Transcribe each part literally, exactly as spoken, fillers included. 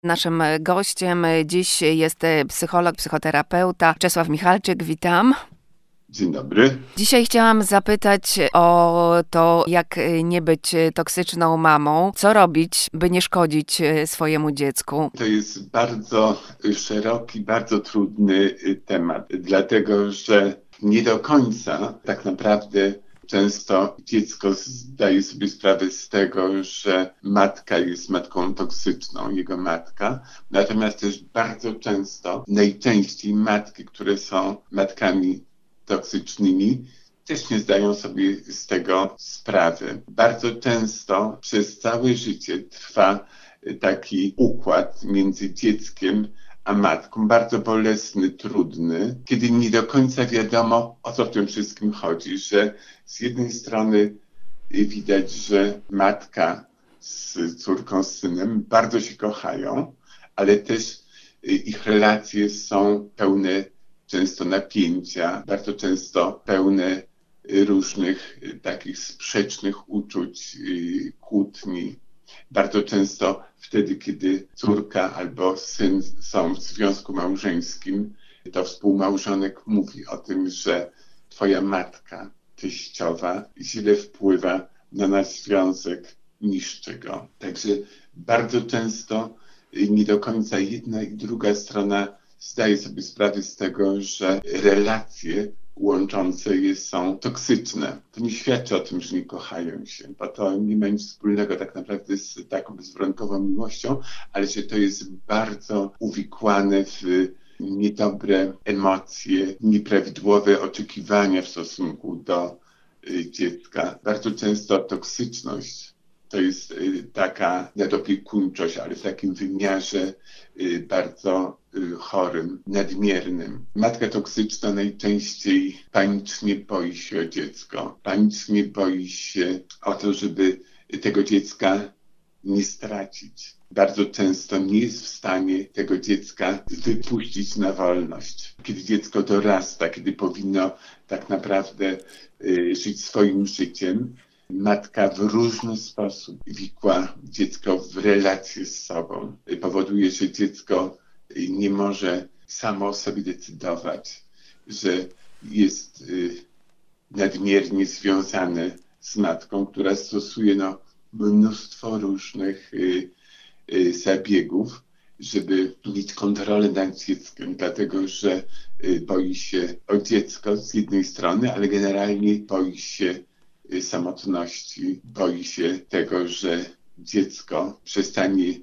Naszym gościem dziś jest psycholog, psychoterapeuta Czesław Michalczyk. Witam. Dzień dobry. Dzisiaj chciałam zapytać o to, jak nie być toksyczną mamą. Co robić, by nie szkodzić swojemu dziecku? To jest bardzo szeroki, bardzo trudny temat, dlatego że nie do końca tak naprawdę często dziecko zdaje sobie sprawę z tego, że matka jest matką toksyczną, jego matka. Natomiast też bardzo często, najczęściej matki, które są matkami toksycznymi, też nie zdają sobie z tego sprawy. Bardzo często przez całe życie trwa taki układ między dzieckiem a matką, bardzo bolesny, trudny, kiedy nie do końca wiadomo, o co w tym wszystkim chodzi, że z jednej strony widać, że matka z córką, z synem bardzo się kochają, ale też ich relacje są pełne często napięcia, bardzo często pełne różnych takich sprzecznych uczuć, kłótni. Bardzo często wtedy, kiedy córka albo syn są w związku małżeńskim, to współmałżonek mówi o tym, że twoja matka teściowa źle wpływa na nasz związek, niszczy go. Także bardzo często nie do końca jedna i druga strona zdaje sobie sprawę z tego, że relacje łączące je są toksyczne. To nie świadczy o tym, że nie kochają się, bo to nie ma nic wspólnego tak naprawdę z taką bezwarunkową miłością, ale że to jest bardzo uwikłane w niedobre emocje, nieprawidłowe oczekiwania w stosunku do dziecka. Bardzo często toksyczność to jest taka nadopiekuńczość, ale w takim wymiarze bardzo chorym, nadmiernym. Matka toksyczna najczęściej panicznie boi się o dziecko. Panicznie boi się o to, żeby tego dziecka nie stracić. Bardzo często nie jest w stanie tego dziecka wypuścić na wolność. Kiedy dziecko dorasta, kiedy powinno tak naprawdę żyć swoim życiem, matka w różny sposób wikła dziecko w relacje z sobą. Powoduje, że dziecko nie może samo o sobie decydować, że jest nadmiernie związane z matką, która stosuje no, mnóstwo różnych zabiegów, żeby mieć kontrolę nad dzieckiem, dlatego że boi się o dziecko z jednej strony, ale generalnie boi się samotności, boi się tego, że dziecko przestanie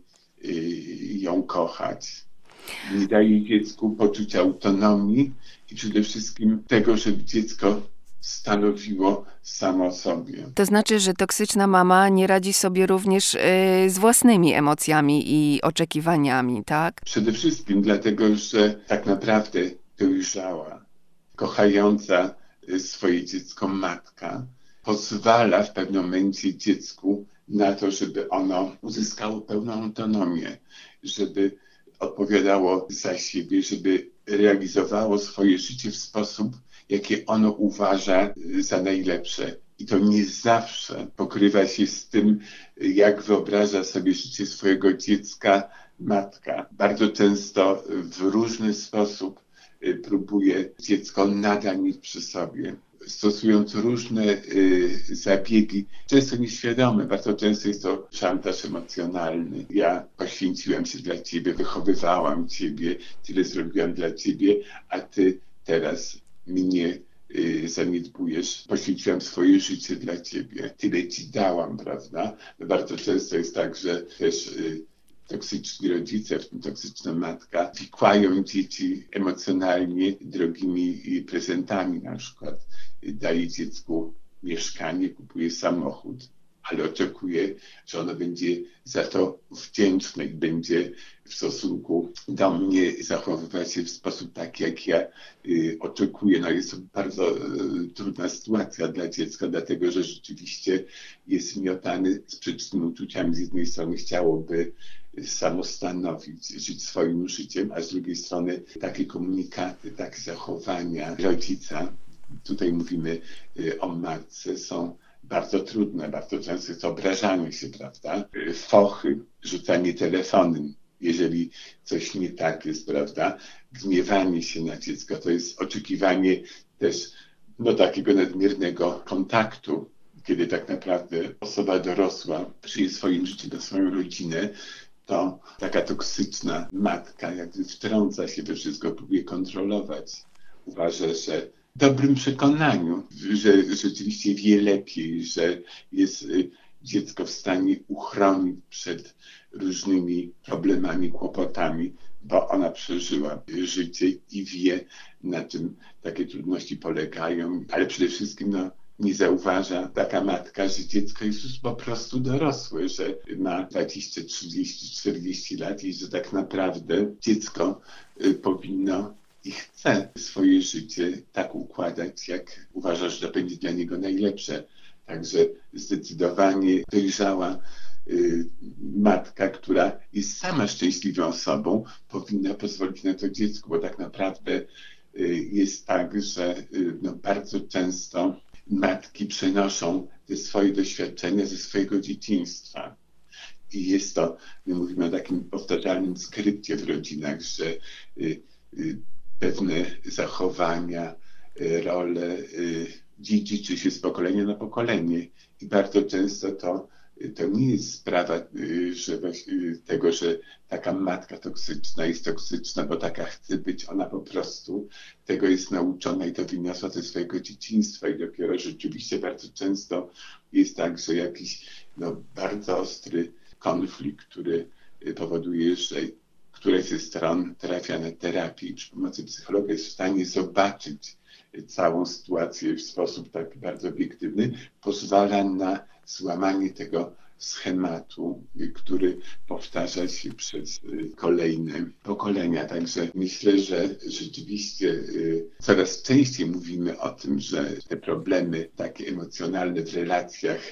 ją kochać. Nie daje dziecku poczucia autonomii i przede wszystkim tego, żeby dziecko stanowiło samo sobie. To znaczy, że toksyczna mama nie radzi sobie również y, z własnymi emocjami i oczekiwaniami, tak? Przede wszystkim dlatego, że tak naprawdę dojrzała, kochająca swoje dziecko matka pozwala w pewnym momencie dziecku na to, żeby ono uzyskało pełną autonomię, żeby odpowiadało za siebie, żeby realizowało swoje życie w sposób, jaki ono uważa za najlepsze. I to nie zawsze pokrywa się z tym, jak wyobraża sobie życie swojego dziecka matka. Bardzo często w różny sposób próbuje dziecko nadal mieć przy sobie, stosując różne y, zabiegi, często nieświadome, bardzo często jest to szantaż emocjonalny. Ja poświęciłem się dla ciebie, wychowywałam ciebie, tyle zrobiłam dla ciebie, a ty teraz mnie y, zaniedbujesz. Poświęciłam swoje życie dla ciebie, tyle ci dałam, prawda? Bardzo często jest tak, że też y, toksyczni rodzice, w tym toksyczna matka, wikłają dzieci emocjonalnie drogimi prezentami, na przykład daje dziecku mieszkanie, kupuje samochód, ale oczekuje, że ono będzie za to wdzięczne i będzie w stosunku do mnie zachowywać się w sposób taki, jak ja y, oczekuję. No jest to bardzo y, trudna sytuacja dla dziecka, dlatego że rzeczywiście jest miotany sprzecznymi uczuciami. Z jednej strony chciałoby samostanowić, żyć swoim życiem, a z drugiej strony takie komunikaty, takie zachowania rodzica, tutaj mówimy y, o matce, są bardzo trudne, bardzo często jest to obrażanie się, prawda? Fochy, rzucanie telefonem jeżeli coś nie tak jest, prawda? Gniewanie się na dziecko to jest oczekiwanie też no, takiego nadmiernego kontaktu, kiedy tak naprawdę osoba dorosła żyje swoim życiem na swoją rodzinę, to taka toksyczna matka jakby wtrąca się we wszystko, próbuje kontrolować. Uważa, że w dobrym przekonaniu, że rzeczywiście wie lepiej, że jest dziecko w stanie uchronić przed różnymi problemami, kłopotami, bo ona przeżyła życie i wie, na czym takie trudności polegają, ale przede wszystkim no, nie zauważa taka matka, że dziecko jest już po prostu dorosłe, że ma dwadzieścia, trzydzieści, czterdzieści lat i że tak naprawdę dziecko powinno i chce swoje życie tak układać, jak uważa, że to będzie dla niego najlepsze. Także zdecydowanie dojrzała y, matka, która jest sama szczęśliwą osobą, powinna pozwolić na to dziecku, bo tak naprawdę y, jest tak, że y, no, bardzo często matki przenoszą te swoje doświadczenia ze swojego dzieciństwa. I jest to, my mówimy o takim powtarzalnym skrypcie w rodzinach, że y, y, pewne zachowania, y, role y, dziedziczy się z pokolenia na pokolenie. I bardzo często to, to nie jest sprawa że tego, że taka matka toksyczna jest toksyczna, bo taka chce być, ona po prostu tego jest nauczona i to wyniosła ze swojego dzieciństwa i dopiero rzeczywiście bardzo często jest tak, że jakiś no, bardzo ostry konflikt, który powoduje, że któraś ze stron trafia na terapię i przy pomocy psychologa jest w stanie zobaczyć całą sytuację w sposób taki bardzo obiektywny, pozwala na złamanie tego schematu, który powtarza się przez kolejne pokolenia. Także myślę, że rzeczywiście coraz częściej mówimy o tym, że te problemy takie emocjonalne w relacjach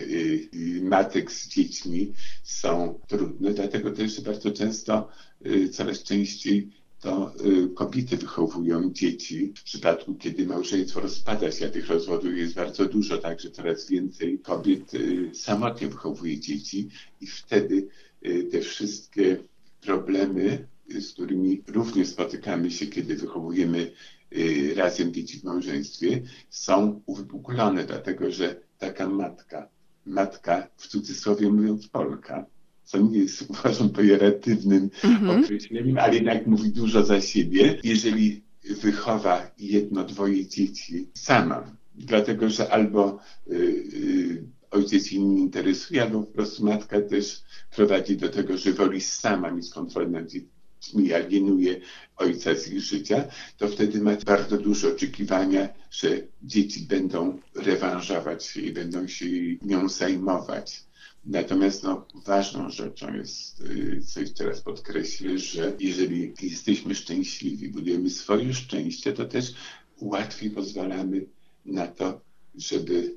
matek z dziećmi są trudne, dlatego też bardzo często coraz częściej to kobiety wychowują dzieci w przypadku, kiedy małżeństwo rozpada się, a tych rozwodów jest bardzo dużo, także coraz więcej kobiet samotnie wychowuje dzieci i wtedy te wszystkie problemy, z którymi również spotykamy się, kiedy wychowujemy razem dzieci w małżeństwie, są uwypuklone, dlatego że taka matka, matka w cudzysłowie mówiąc Polka, co nie jest, uważam, pejoratywnym mm-hmm. określeniem, ale jednak mówi dużo za siebie. Jeżeli wychowa jedno, dwoje dzieci sama, dlatego że albo y, y, ojciec jej nie interesuje, albo po prostu matka też prowadzi do tego, że woli sama mieć kontrolę nad dziećmi, alienuje ojca z ich życia, to wtedy ma bardzo duże oczekiwania, że dzieci będą rewanżować się i będą się nią zajmować. Natomiast no, ważną rzeczą jest, co jeszcze raz podkreślę, że jeżeli jesteśmy szczęśliwi, budujemy swoje szczęście, to też łatwiej pozwalamy na to, żeby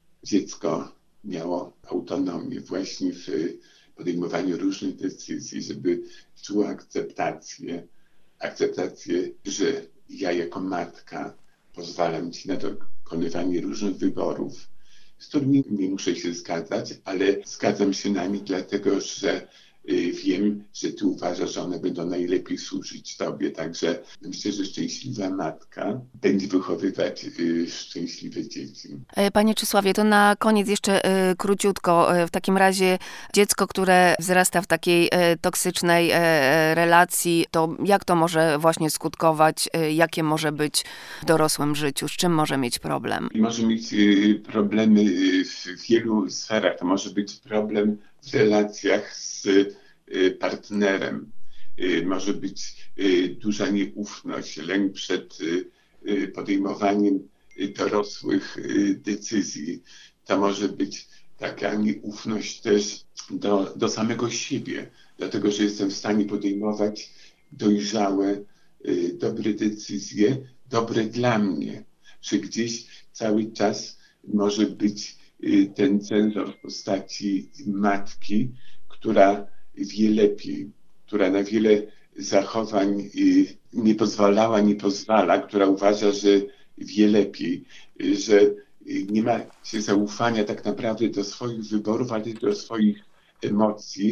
dziecko miało autonomię właśnie w podejmowaniu różnych decyzji, żeby czuło akceptację, akceptację, że ja jako matka pozwalam ci na dokonywanie różnych wyborów, z którymi nie muszę się zgadzać, ale zgadzam się na nich dlatego, że y, wiem, że ty uważasz, że one będą najlepiej służyć tobie. Także myślę, że szczęśliwa matka będzie wychowywać y, szczęśliwe dzieci. Panie Czesławie, to na koniec jeszcze y, króciutko. Y, w takim razie dziecko, które wzrasta w takiej y, toksycznej y, relacji, to jak to może właśnie skutkować? Y, jakie może być w dorosłym życiu? Z czym może mieć problem? Może mieć y, problemy y, w wielu sferach. To może być problem w relacjach z y, partnerem. Y, może być y, duża nieufność, lęk przed y, y, podejmowaniem y, dorosłych y, decyzji. To może być taka nieufność też do, do samego siebie, dlatego że jestem w stanie podejmować dojrzałe, y, dobre decyzje, dobre dla mnie, że gdzieś cały czas może być y, ten cenzor w postaci matki, która wie lepiej, która na wiele zachowań y, nie pozwalała, nie pozwala, która uważa, że wie lepiej, y, że y, nie ma się zaufania tak naprawdę do swoich wyborów, ale do swoich emocji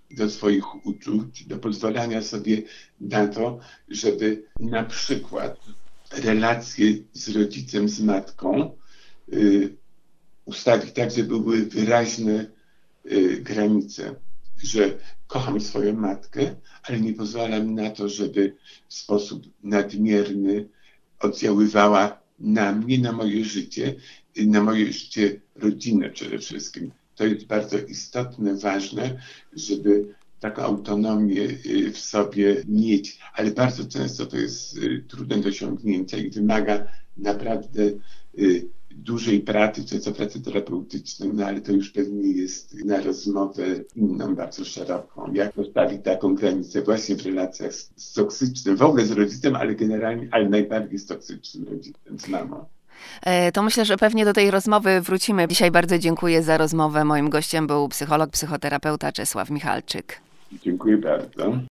do swoich uczuć, do pozwalania sobie na to, żeby na przykład relacje z rodzicem, z matką y, ustawić tak, żeby były wyraźne y, granice, że kocham swoją matkę, ale nie pozwalam na to, żeby w sposób nadmierny oddziaływała na mnie, na moje życie, na moje życie rodzinne przede wszystkim. To jest bardzo istotne, ważne, żeby taką autonomię w sobie mieć, ale bardzo często to jest trudne do osiągnięcia i wymaga naprawdę dużej pracy, często pracy terapeutycznej, no ale to już pewnie jest na rozmowę inną, bardzo szeroką. Jak postawić taką granicę właśnie w relacjach z, z toksycznym, w ogóle z rodzicem, ale generalnie, ale najbardziej z toksycznym rodzicem, z mamą. To myślę, że pewnie do tej rozmowy wrócimy. Dzisiaj bardzo dziękuję za rozmowę. Moim gościem był psycholog, psychoterapeuta Czesław Michalczyk. Dziękuję bardzo.